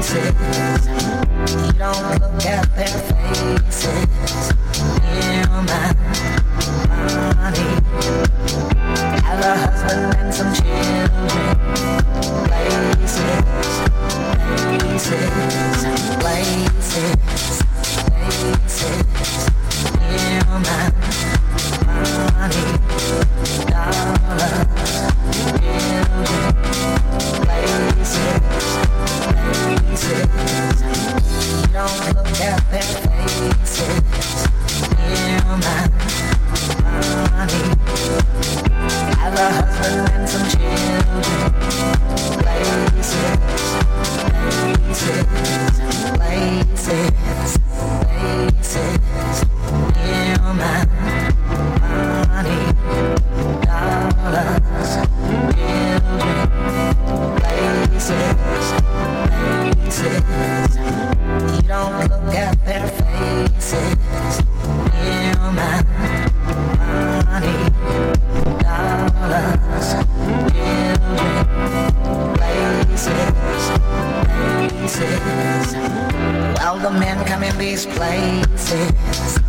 You don't look at their faces. You're my money. Have a husband and some children. Places, places, places. You're my money. Dollars, children. Places, places. You don't look at their faces. You're my money. Have a husband and some children. Places, places, places, places. You're my money. Dollars, children. Places, places. You don't look at their faces. You're my money. Dollars, children, places, places. Well, the men come in these places.